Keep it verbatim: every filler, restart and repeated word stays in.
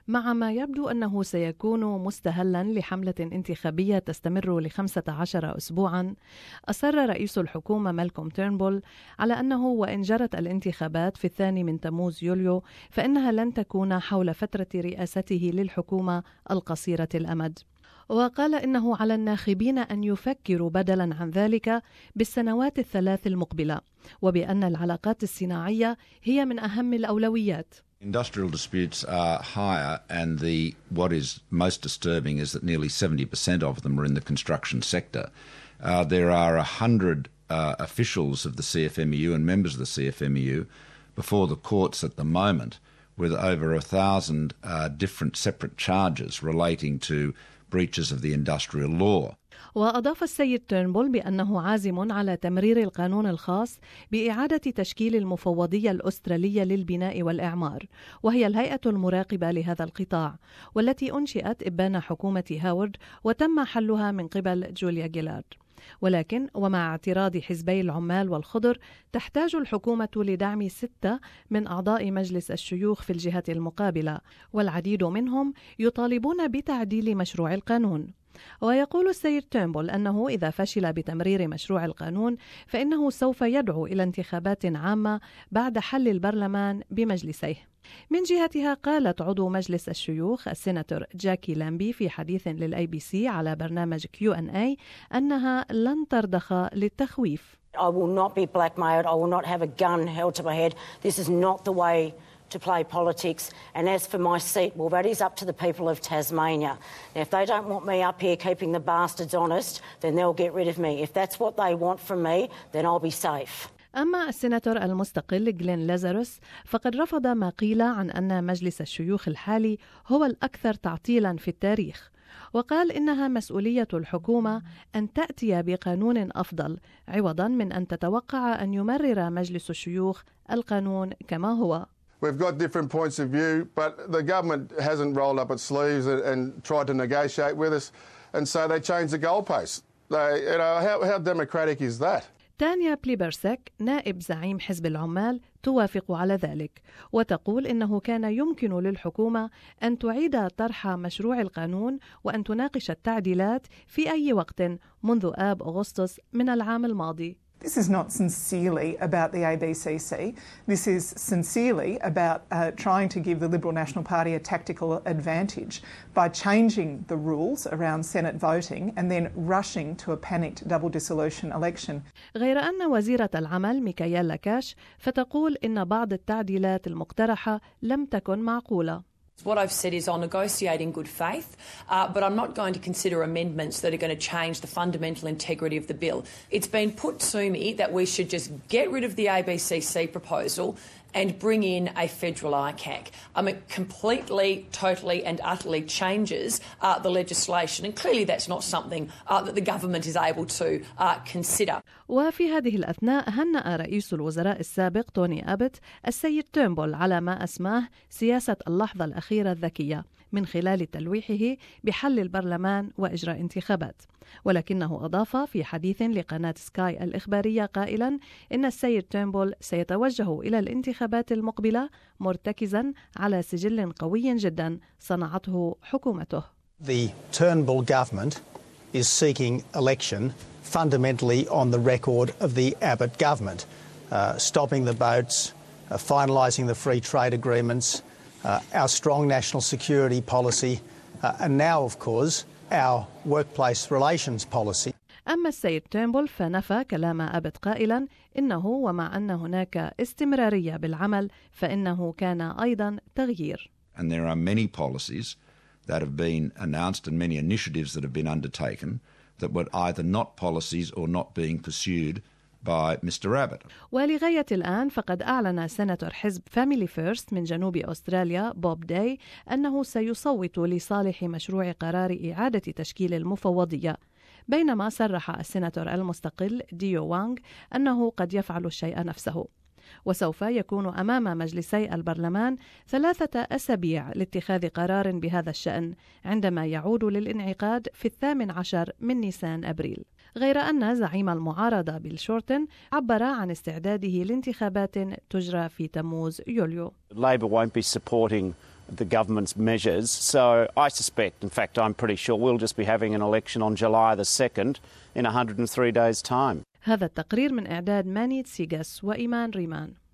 مع ما يبدو أنه سيكون مستهلا لحملة انتخابية تستمر لخمسة عشر أسبوعا، أصر رئيس الحكومة مالكوم تيرنبول على أنه وإن جرت الانتخابات في الثاني من تموز يوليو فإنها لن تكون حول فترة رئاسته للحكومة القصيرة الأمد. وقال إنه على الناخبين أن يفكروا بدلاً عن ذلك بالسنوات الثلاث المقبلة، وبأن العلاقات الصناعية هي من أهم الأولويات. Industrial disputes are higher, and the what is most disturbing is that nearly seventy percent of them are in the construction sector. Uh, there are a hundred uh, officials of the C F M E U and members of the C F M E U before the courts at the moment, with over a thousand uh, different separate charges relating to breaches of the industrial law. وأضاف السيد تيرنبول بأنه عازم على تمرير القانون الخاص بإعادة تشكيل المفوضية الأسترالية للبناء والإعمار، وهي الهيئة المراقبة لهذا القطاع، والتي أنشئت إبان حكومة هاورد وتم حلها من قبل جوليا جيلارد. ولكن ومع اعتراض حزبي العمال والخضر تحتاج الحكومة لدعم ستة من أعضاء مجلس الشيوخ في الجهة المقابلة، والعديد منهم يطالبون بتعديل مشروع القانون. ويقول السيد تيرنبول أنه إذا فشل بتمرير مشروع القانون فإنه سوف يدعو إلى انتخابات عامة بعد حل البرلمان بمجلسيه. من جهتها قالت عضو مجلس الشيوخ السيناتور جاكي لامبي في حديث للأي بي سي على برنامج كيو أن إيه أنها لن ترضخ للتخويف. I will not be blackmailed. I will not have a gun held to my head. This is not the way to play politics. And as for my seat, well, that is up to the people of Tasmania. Now, if they don't want me up here keeping the bastards honest, then they'll get rid of me. If that's what they want from me, then I'll be safe. أما السيناتور المستقل غلين لازاروس فقد رفض ما قيل عن أن مجلس الشيوخ الحالي هو الأكثر تعطيلا في التاريخ، وقال إنها مسؤولية الحكومة أن تأتي بقانون أفضل عوضا من أن تتوقع أن يمرر مجلس الشيوخ القانون كما هو. We've got different points of view, but the government hasn't rolled up its sleeves and, and tried to negotiate with us, and so they changed the goalposts. They, you know, how, how democratic is that? تانيا بليبرسك نائب زعيم حزب العمال توافق على ذلك، وتقول إنه كان يمكن للحكومة أن تعيد طرح مشروع القانون وأن تناقش التعديلات في أي وقت منذ آب أغسطس من العام الماضي. This is not sincerely about the A B C C. This is sincerely about uh, trying to give the Liberal National Party a tactical advantage by changing the rules around Senate voting and then rushing to a panicked double dissolution election. غير أن وزيرة العمل ميكايلا كاش فتقول إن بعض التعديلات المقترحة لم تكن معقولة. What I've said is I'll negotiate in good faith, uh, but I'm not going to consider amendments that are going to change the fundamental integrity of the bill. It's been put to me that we should just get rid of the A B C C proposal and bring in a federal I C A C. I mean, it completely, totally and utterly changes uh, the legislation, and clearly that's not something uh, that the government is able to uh, consider. وفي هذه الأثناء هنأ رئيس الوزراء السابق توني أبت السيد تيرنبول على ما أسماه سياسة اللحظة الأخيرة الذكية من خلال تلويحه بحل البرلمان وإجراء انتخابات، ولكنه أضاف في حديث لقناة سكاي الإخبارية قائلا إن السيد تيرنبول سيتوجه إلى الانتخابات المقبلة مرتكزا على سجل قوي جدا صنعته حكومته. The Turnbull government is seeking election fundamentally on the record of the Abbott government, uh, stopping the boats, uh, finalising the free trade agreements, uh, our strong national security policy, uh, and now, of course, our workplace relations policy. أما السيد تيرنبول فنفى كلام أبت قائلا إنه ومع أن هناك استمرارية بالعمل فإنه كان أيضا تغيير. And there are many policies that have been announced and many initiatives that have been undertaken that were either not policies or not being pursued by Mister Abbott. ولغاية الآن فقد أعلن سيناتور حزب فاميلي فيرست من جنوب أستراليا بوب داي أنه سيصوت لصالح مشروع قرار إعادة تشكيل المفوضية، بينما صرح السيناتور المستقل ديو وانغ أنه قد يفعل الشيء نفسه. وسوف يكون أمام مجلسي البرلمان ثلاثة أسابيع لاتخاذ قرار بهذا الشأن عندما يعود للانعقاد في الثامن عشر من نيسان أبريل. غير أن زعيم المعارضة بيل شورتن عبر عن استعداده لانتخابات تجرى في تموز يوليو. Labor won't be supporting the government's measures. So I suspect, in fact, I'm pretty sure we'll just be having an election on July the second in one hundred three days' time. هذا التقرير من إعداد ماني تسيغاس وإيمان ريمان.